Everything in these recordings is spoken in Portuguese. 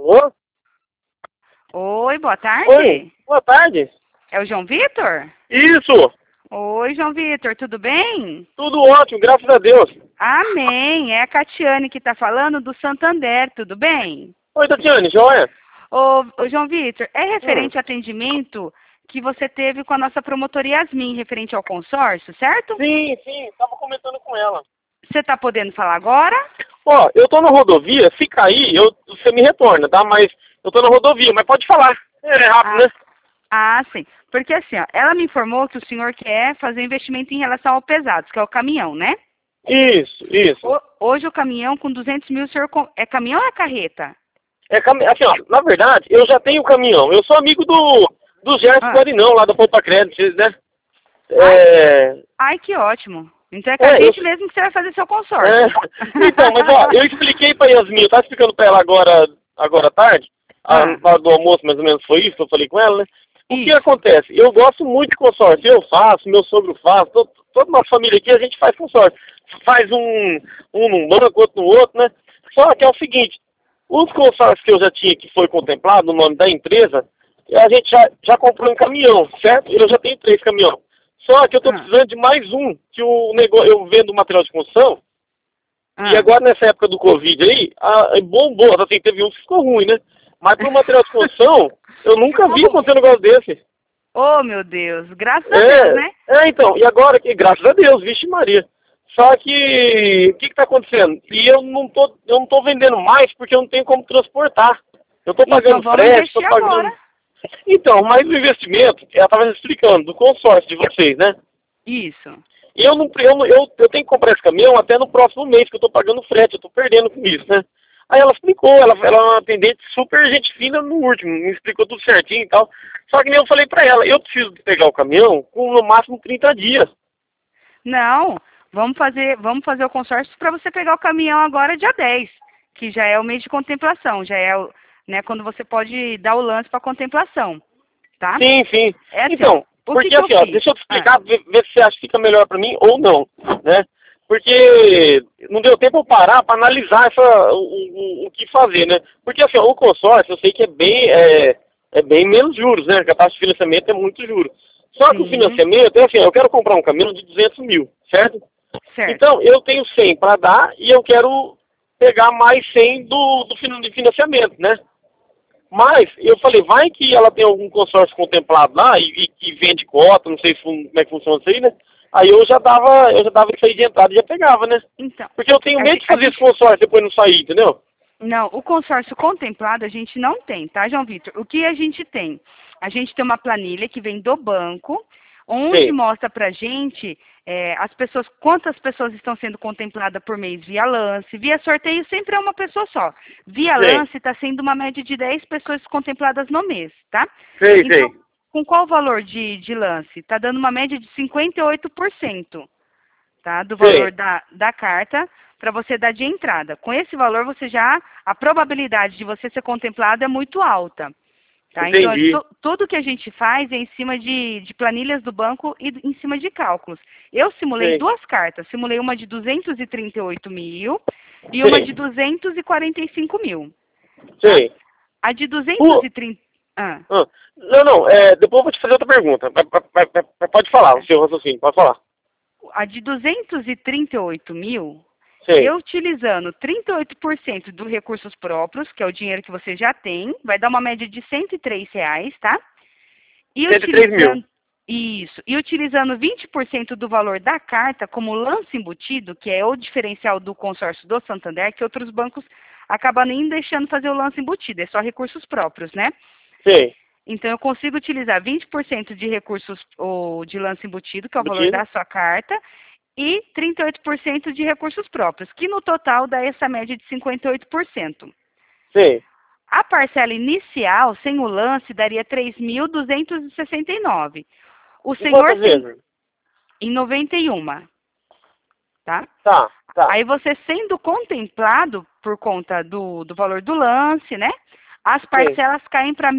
Alô? Oi, boa tarde. Oi, boa tarde. É o João Vitor? Isso, Oi, João Vitor, tudo bem? tudo ótimo, graças a Deus. Amém. É a Catiane que está falando do Santander, tudo bem? Oi, Tatiane, joia? Ô, João Vitor, é Hum. referente ao atendimento que você teve com a nossa promotoria Yasmin, referente ao consórcio, certo? Sim, tava comentando com ela. Você está podendo falar agora? Ó, eu tô na rodovia, se cair, você me retorna, tá? Mas eu tô na rodovia, mas pode falar. É rápido, né? Sim. Porque assim, ó, ela me informou que o senhor quer fazer investimento em relação ao pesados, que é o caminhão, né? Isso. Hoje o caminhão com 200 mil, o senhor é caminhão ou é carreta? Assim, ó, na verdade, eu já tenho caminhão. Eu sou amigo do Gerson Ah. Guarinão, lá da Poupa Crédito, né? Ai, que ótimo. Então é com a gente mesmo que você vai fazer seu consórcio. Então, mas ó, eu expliquei pra Yasmin, eu tava explicando pra ela agora à tarde, na hora do almoço mais ou menos foi isso que eu falei com ela, né? O que acontece? Eu gosto muito de consórcio, eu faço, meu sogro faz, toda nossa família aqui a gente faz consórcio. Faz um num banco, outro no outro, né? Só que é o seguinte, os consórcios que eu já tinha que foi contemplado no nome da empresa, a gente já comprou um caminhão, certo? Eu já tenho 3 caminhões. Só que eu tô precisando de mais um, que o negócio, eu vendo material de construção, e agora nessa época do Covid aí, bombou, assim, teve um que ficou ruim, né? Mas pro material de construção, eu nunca vi acontecer um negócio desse. Oh, meu Deus, graças a Deus, né? Então, e agora, que graças a Deus, vixe Maria. Só que, o que tá acontecendo? E eu não tô vendendo mais porque eu não tenho como transportar. Eu tô pagando frete, tô pagando... Agora. Então, mas o investimento, ela estava explicando, do consórcio de vocês, né? Isso. E eu tenho que comprar esse caminhão até no próximo mês, que eu tô pagando frete, eu tô perdendo com isso, né? Aí ela explicou, ela é uma atendente super gente fina no último, me explicou tudo certinho e tal. Só que nem eu falei pra ela, eu preciso de pegar o caminhão com no máximo 30 dias. Não, vamos fazer o consórcio para você pegar o caminhão agora dia 10, que já é o mês de contemplação, já é né, quando você pode dar o lance para contemplação, tá? Sim. É assim, Então, porque assim, ó, deixa eu te explicar, ver se você acha que fica melhor pra mim ou não, né? Porque não deu tempo eu parar para analisar o que fazer, né? Porque assim, ó, o consórcio eu sei que é bem menos juros, né? Que a taxa de financiamento é muito juros. Só que o financiamento é assim, eu quero comprar um caminhão de 200 mil, certo? Então, eu tenho 100 para dar e eu quero pegar mais 100 de financiamento, né? Mas eu falei, vai que ela tem algum consórcio contemplado lá e vende cota, não sei como é que funciona isso aí, né? Aí eu já dava isso aí de entrada e já pegava, né? Então, porque eu tenho medo de fazer esse consórcio depois não sair, entendeu? Não, o consórcio contemplado a gente não tem, tá, João Vitor? O que a gente tem? A gente tem uma planilha que vem do banco, onde mostra pra gente as pessoas, quantas pessoas estão sendo contempladas por mês via lance. Via sorteio sempre é uma pessoa só. Via lance está sendo uma média de 10 pessoas contempladas no mês, tá? Então, com qual valor de lance? Está dando uma média de 58%, tá? Do valor da carta para você dar de entrada. Com esse valor, a probabilidade de você ser contemplado é muito alta. Tá? Então, tudo que a gente faz é em cima de planilhas do banco e em cima de cálculos. Eu simulei 2 cartas. Simulei uma de 238 mil e uma de 245 mil. Tá? A de 230... Não, depois eu vou te fazer outra pergunta. Pode falar, o seu raciocínio, pode falar. A de 238 mil... Eu utilizando 38% dos recursos próprios, que é o dinheiro que você já tem, vai dar uma média de R$103, tá? E 103 mil. Isso. E utilizando 20% do valor da carta como lance embutido, que é o diferencial do consórcio do Santander, que outros bancos acabam nem deixando fazer o lance embutido, é só recursos próprios, né? Então, eu consigo utilizar 20% de recursos ou de lance embutido, que é o valor da sua carta, e 38% de recursos próprios, que no total dá essa média de 58%. A parcela inicial, sem o lance, daria 3.269. O senhor tem em 91, tá? Aí você sendo contemplado por conta do valor do lance, né? As parcelas caem para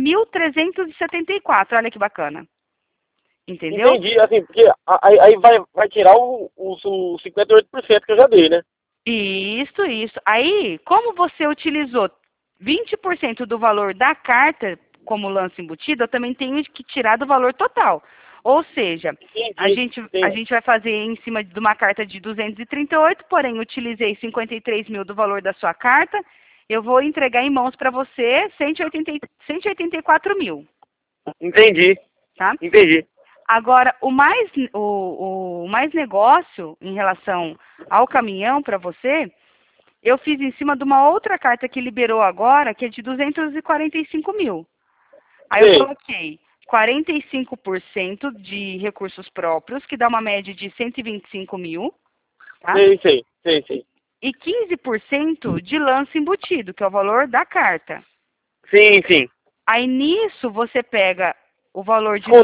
1.374, olha que bacana. Entendeu? Entendi, assim, porque aí vai tirar os 58% que eu já dei, né? Isso. Aí, como você utilizou 20% do valor da carta, como lance embutido, eu também tenho que tirar do valor total. Ou seja, a gente vai fazer em cima de uma carta de 238, porém utilizei 53 mil do valor da sua carta, eu vou entregar em mãos para você 184 mil. Entendi. Tá? Entendi. Agora, o mais negócio em relação ao caminhão para você, eu fiz em cima de uma outra carta que liberou agora, que é de 245 mil. Aí eu coloquei 45% de recursos próprios, que dá uma média de 125 mil. Tá? Sei. E 15% de lance embutido, que é o valor da carta. Sim. Aí nisso você pega o valor de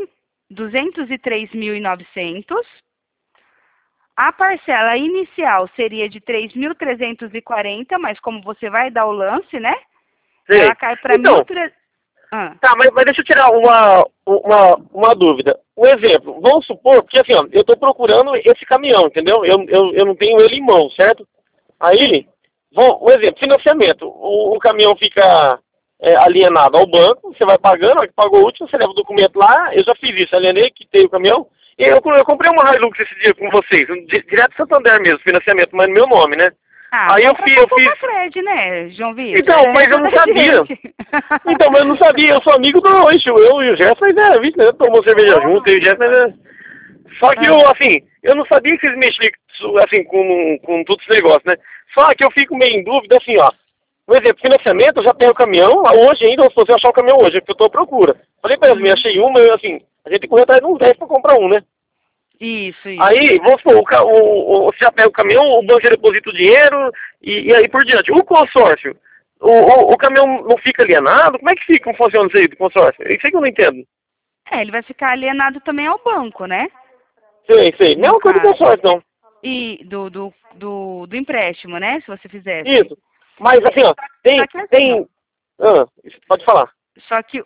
203.900. A parcela inicial seria de 3.340, mas como você vai dar o lance, né? Sim. Ela cai para então, 1.300. Tá, mas deixa eu tirar uma dúvida. Um exemplo, vamos supor, porque assim, ó, eu estou procurando esse caminhão, entendeu? Eu não tenho ele em mão, certo? Aí, um exemplo, financiamento. O caminhão fica alienado ao banco, você vai pagando, a que pagou o último, você leva o documento lá, eu já fiz isso, alienei, quitei o caminhão. E eu comprei uma Hilux esse dia com vocês, direto de Santander mesmo, financiamento, mas no meu nome, né? Aí eu fiz... Cred, né, João Vitor? Então, mas eu não sabia. Então, mas eu não sabia, eu sou amigo do Oixo, eu e o Jefferson, né, tomou cerveja junto, eu e o Jefferson, Só que eu não sabia que eles mexiam, assim, com todos os negócios, né? Só que eu fico meio em dúvida, assim, ó. Por exemplo, financiamento, eu já tenho o caminhão, hoje ainda, se você achar o caminhão hoje, é porque eu tô à procura. Falei pra eles, achei uma, assim, a gente tem que correr atrás de uns 10 pra comprar um, né? Isso. Aí, vamos supor, você já pega o caminhão, o banco já deposita o dinheiro, e aí por diante. O consórcio, o caminhão não fica alienado? Como é que fica, como funciona isso aí do consórcio? Isso aí que eu não entendo. Ele vai ficar alienado também ao banco, né? Sei. Não é uma coisa do consórcio, não. E do empréstimo, né? Se você fizesse. Isso. Mas assim, ó, tem... pode falar. Só que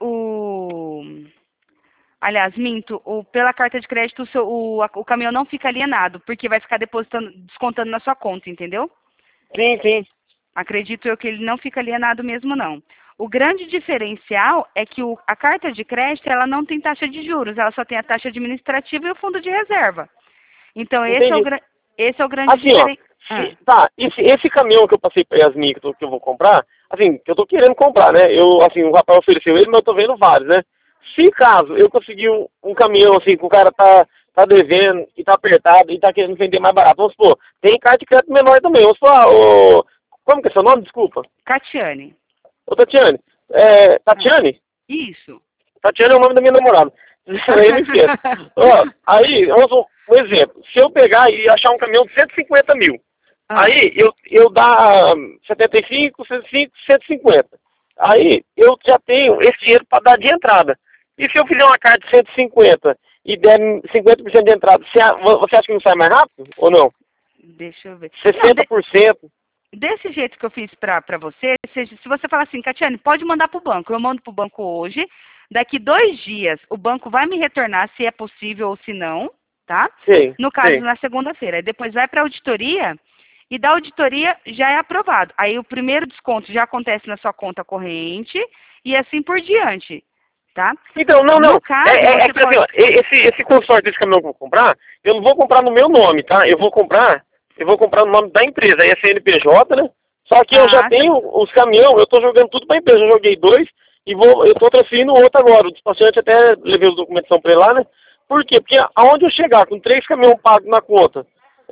Aliás, minto, pela carta de crédito o caminhão não fica alienado, porque vai ficar descontando na sua conta, entendeu? Sim. Acredito eu que ele não fica alienado mesmo, não. O grande diferencial é que a carta de crédito, ela não tem taxa de juros, ela só tem a taxa administrativa e o fundo de reserva. Então, esse é o grande diferencial. Tá, esse caminhão que eu passei para Yasmin, que eu vou comprar, assim, que eu tô querendo comprar, né? O rapaz ofereceu ele, mas eu tô vendo vários, né? Se caso eu conseguir um caminhão, assim, que o cara tá devendo e tá apertado e tá querendo vender mais barato, vamos supor, tem carta de crédito menor também, vamos supor, como que é seu nome, desculpa? Catiane. Ô, Tatiane, Tatiane? Isso. Tatiane é o nome da minha namorada. Aí não esquece. Aí, um exemplo, se eu pegar e achar um caminhão de 150 mil, aí eu dá 75, 150. Aí eu já tenho esse dinheiro para dar de entrada. E se eu fizer uma carta de 150 e der 50% de entrada, você acha que não sai mais rápido ou não? Deixa eu ver. 60%. Desse jeito que eu fiz para você, se você falar assim, Catiane, pode mandar para o banco. Eu mando para o banco hoje. Daqui 2 dias, o banco vai me retornar se é possível ou se não, tá? Sim. No caso, na segunda-feira. Depois vai para a auditoria e da auditoria já é aprovado. Aí o primeiro desconto já acontece na sua conta corrente e assim por diante, tá? Então, não. No caso, assim, ó, esse consórcio desse caminhão que eu vou comprar, eu não vou comprar no meu nome, tá? Eu vou comprar no nome da empresa, aí é CNPJ, né? Só que eu já tenho os caminhões, eu tô jogando tudo pra empresa, eu joguei 2 e eu tô transferindo outro agora. O despachante até levei os documentos pra ele lá, né? Por quê? Porque aonde eu chegar com 3 caminhões pagos na conta,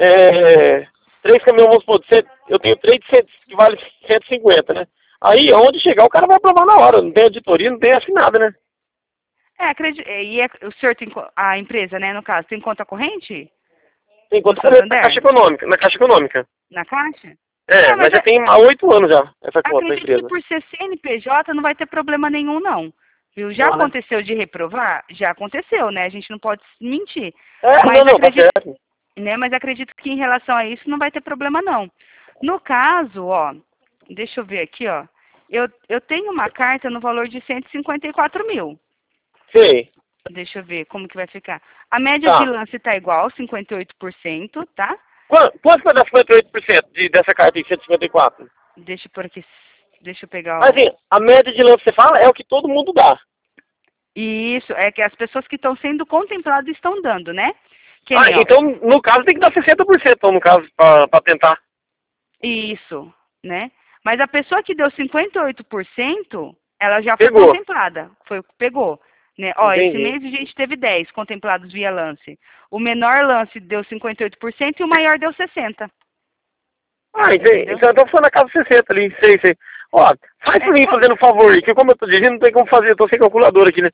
3 caminhões, vamos supor, eu tenho 3 que vale 150, né? Aí, aonde chegar, o cara vai aprovar na hora, não tem auditoria, não tem acho que nada, né? O senhor tem, a empresa, né, no caso, tem conta corrente? Tem conta corrente na Caixa Econômica. Na Caixa? Mas já tem há 8 anos já, essa conta da empresa. Acredito que por ser CNPJ não vai ter problema nenhum, não. Viu? Já aconteceu de reprovar? Já aconteceu, né? A gente não pode mentir. Tá certo. Né? Mas acredito que em relação a isso não vai ter problema, não. No caso, deixa eu ver aqui, eu tenho uma carta no valor de 154 mil. Sim. Deixa eu ver como que vai ficar. A média de lance tá igual, 58%, tá? Quanto vai dar 58% dessa carta aí, 154? Deixa Deixa eu pegar. Mas assim, a média de lance que você fala é o que todo mundo dá. Isso, é que as pessoas que estão sendo contempladas estão dando, né? Então, no caso, tem que dar 60%, então, no caso, para tentar. Isso, né? Mas a pessoa que deu 58%, ela já Pegou. foi contemplada. Pegou. Né? Ó, esse Entendi. mês a gente teve 10 contemplados via lance. O menor lance deu 58% e o maior deu 60%. Entendi. Então foi na casa 60 ali, sei. Ó, faz pra mim fazendo um favor aí, que como eu tô dizendo, não tem como fazer, eu tô sem calculadora aqui, né?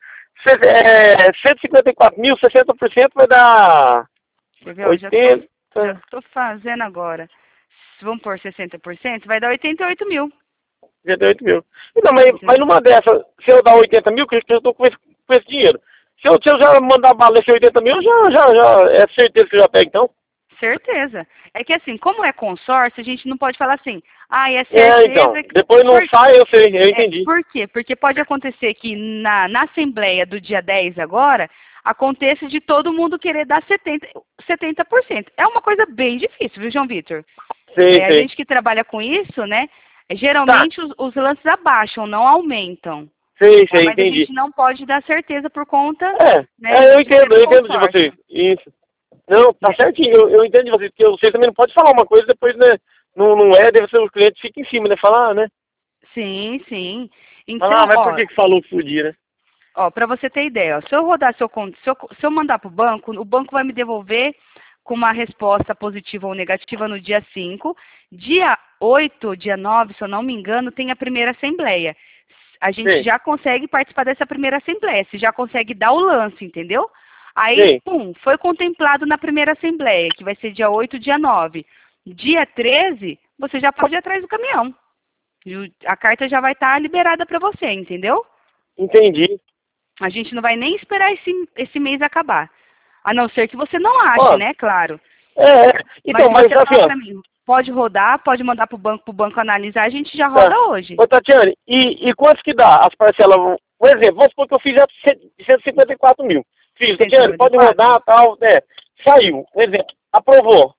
154 mil, 60% vai dar... Quer ver? 80... Já tô fazendo agora. Vamos por 60%, vai dar 88 mil. 88 mil. Então, mas numa dessa, se eu dar 80 mil, que eu tô com esse dinheiro. Se eu já mandar bala esse 80 mil, já é certeza que eu já pego, então? Certeza. É que assim, como é consórcio, a gente não pode falar assim, é certeza. Então, depois não sai, eu sei, eu entendi. Por quê? Porque pode acontecer que na Assembleia do dia 10 agora, aconteça de todo mundo querer dar 70%. É uma coisa bem difícil, viu, João Vitor? Sei. A gente que trabalha com isso, né, geralmente os lances abaixam, não aumentam. Sei, mas entendi. a gente não pode dar certeza por conta... eu entendo de vocês. Isso. Não, tá certinho, eu entendo de vocês, porque vocês também não podem falar uma coisa depois, né, não deve ser o cliente fica em cima, né, falar, né? Sim. Então, mas por que falou que podia, né? Ó, para você ter ideia, se eu rodar se eu mandar para o banco vai me devolver com uma resposta positiva ou negativa no dia 5. Dia 8, dia 9, se eu não me engano, tem a primeira assembleia. A gente já consegue participar dessa primeira assembleia, você já consegue dar o lance, entendeu? Aí, foi contemplado na primeira assembleia, que vai ser dia 8, dia 9. Dia 13, você já pode ir atrás do caminhão. A carta já vai estar liberada para você, entendeu? Entendi. A gente não vai nem esperar esse mês acabar. A não ser que você não ache, né? Claro. Então, mas você fala pra mim, pode rodar, pode mandar pro banco analisar, a gente já roda hoje. Ô, Tatiane, e quanto que dá as parcelas? Por exemplo, vamos supor que eu fiz já 154 mil. Fiz, Tatiane, pode rodar, tal, saiu, por exemplo, aprovou.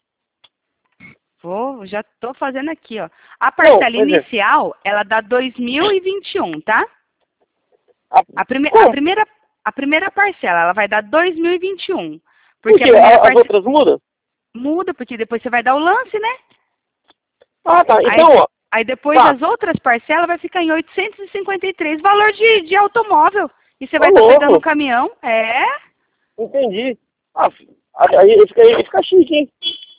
Já tô fazendo aqui, ó. A parcela inicial, ela dá 2021, tá? A primeira parcela, ela vai dar 2021. Porque as outras mudam? Muda, porque depois você vai dar o lance, né? Tá. Então, aí depois as outras parcelas vai ficar em 853, valor de automóvel. E você vai estar pegando o caminhão. Entendi. Aí fica chique, hein?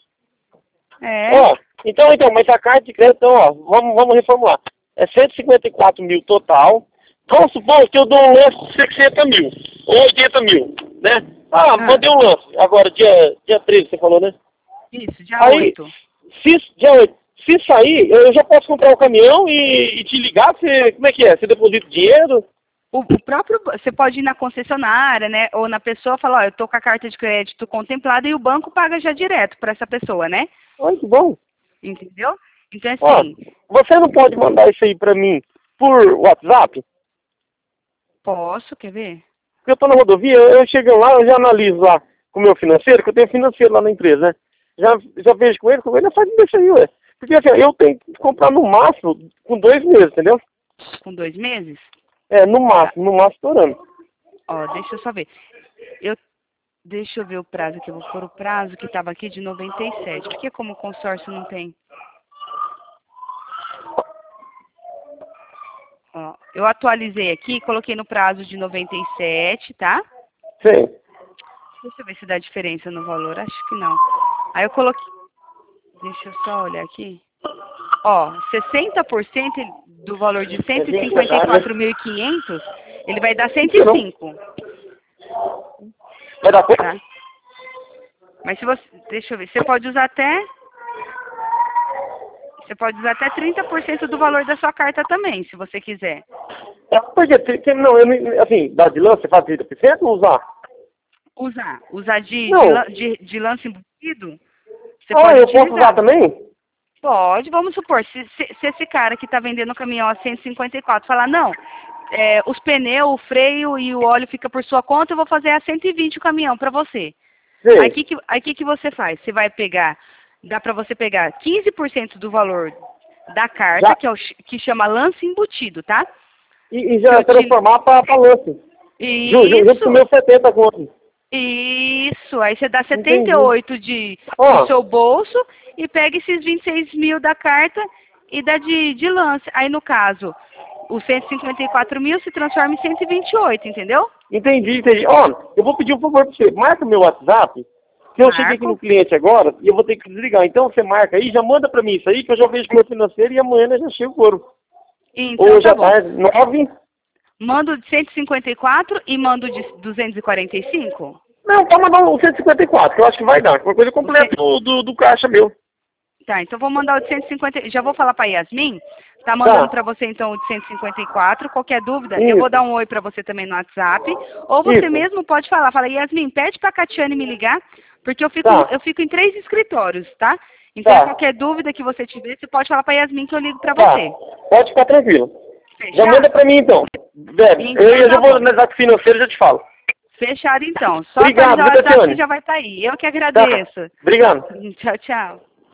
Então, mas a carta de crédito, então, vamos reformular. É 154 mil total. Vamos supor que eu dou um lance de 60 mil, ou 80 mil, né? Mandei um lance. Agora, dia 13, você falou, né? Isso, dia 8. Dia 8. Se sair, eu já posso comprar o caminhão e te ligar, como é que é? Você deposita dinheiro? Você pode ir na concessionária, né? Ou na pessoa falar, eu tô com a carta de crédito contemplada e o banco paga já direto para essa pessoa, né? Olha que bom. Entendeu? Então, assim... você não pode mandar isso aí para mim por WhatsApp? Posso, quer ver? Porque eu tô na rodovia, eu chego lá, eu já analiso lá com o meu financeiro, que eu tenho financeiro lá na empresa, né? Já vejo com ele faz isso aí, ué. Porque assim, eu tenho que comprar no máximo com 2 meses, entendeu? Com 2 meses? No máximo estourando. Ó, deixa eu só ver. Deixa eu ver o prazo aqui, eu vou pôr o prazo que estava aqui de 97. Porque como o consórcio não tem... Ó, eu atualizei aqui, coloquei no prazo de 97, tá? Sim. Deixa eu ver se dá diferença no valor, acho que não. Aí eu coloquei... Deixa eu só olhar aqui. Ó, 60% do valor de 154.500, ele vai dar 105. Vai dar quanto? Tá? Mas se você... Deixa eu ver, você pode usar até 30% do valor da sua carta também, se você quiser. Porque, não, assim, dá de lance, você faz 30% ou usar? Usar de lance embutido? Você pode eu posso usar também? Pode, vamos supor, se esse cara que está vendendo o caminhão a 154 falar, não, os pneus, o freio e o óleo fica por sua conta, eu vou fazer a 120 o caminhão para você. Sim. Aí o que você faz? Você vai pegar, dá para você pegar 15% do valor da carta, que chama lance embutido, tá? E já transformar para lance. Junto com o meu 70 conto. Isso, aí você dá 78 do seu bolso e pega esses 26 mil da carta e dá de lance. Aí, no caso, os 154 mil se transforma em 128, entendeu? Entendi. Eu vou pedir um favor para você. Marca meu WhatsApp, que eu cheguei aqui no cliente agora e eu vou ter que desligar. Então, você marca aí, já manda para mim isso aí, que eu já vejo com o meu financeiro e amanhã eu já chego o couro. Então, hoje tá bom. Tarde, 9. Mando de 154 e mando de 245? Não, pode mandar o 154, que eu acho que vai dar. Uma coisa completa do caixa meu. Tá, então vou mandar o de 150. Já vou falar pra Yasmin. Tá mandando pra você então o de 154. Qualquer dúvida, eu vou dar um oi pra você também no WhatsApp. Ou você mesmo pode falar. Fala, Yasmin, pede pra Catiane me ligar, porque eu fico em 3 escritórios, tá? Então qualquer dúvida que você tiver, você pode falar pra Yasmin que eu ligo pra você. Pode ficar tranquilo. Fechado? Já manda pra mim então. Então, eu já vou na financeira e já te falo. Fechado então. Só Obrigado, atualizar o WhatsApp que já vai estar aí. Eu que agradeço. Obrigado. Tchau, tchau.